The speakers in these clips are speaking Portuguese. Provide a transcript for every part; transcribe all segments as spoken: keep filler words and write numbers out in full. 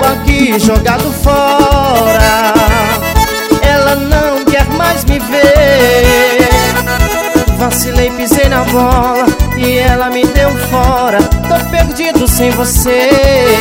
aqui jogado fora. Ela não quer mais me ver. Vacilei, pisei na bola e ela me deu fora. Tô perdido sem você.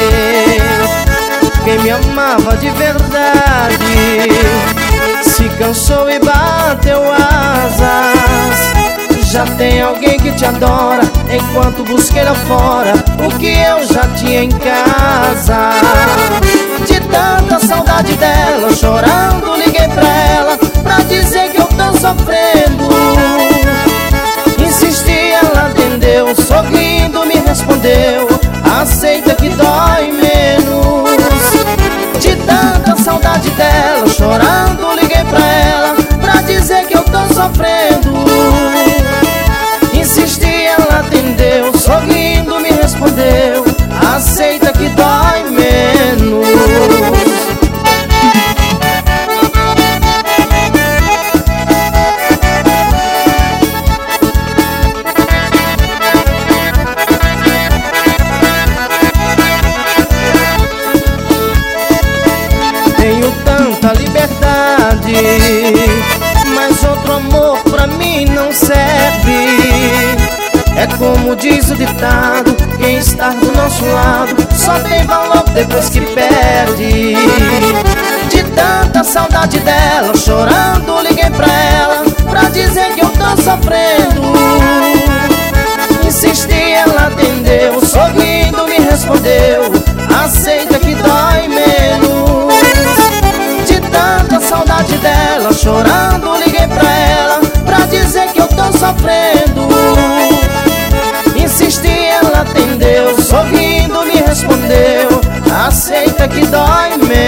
Quem me amava de verdade se cansou e bateu asas. Já tem alguém que te adora, enquanto busquei lá fora o que eu já tinha em casa. De tanta saudade dela, chorando liguei pra ela pra dizer que eu tô sofrendo. Insisti, ela atendeu, sorrindo me respondeu: aceita que dói menos. De tanta saudade dela, chorando liguei pra ela pra dizer que eu tô sofrendo. Insisti, ela atendeu, sorrindo me respondeu: aceita que dói menos. Tenho tanta liberdade, mas outro amor pra mim não serve. É como diz o ditado: quem está do nosso lado só tem valor depois que perde. De tanta saudade dela, chorando liguei pra ela pra dizer que eu tô sofrendo. Insisti, ela atendeu, sorrindo me respondeu: aceita que dói menos. De tanta saudade dela, chorando liguei pra ela pra dizer que eu tô sofrendo. Insisti, ela atendeu, sorrindo me respondeu: aceita que dói menos.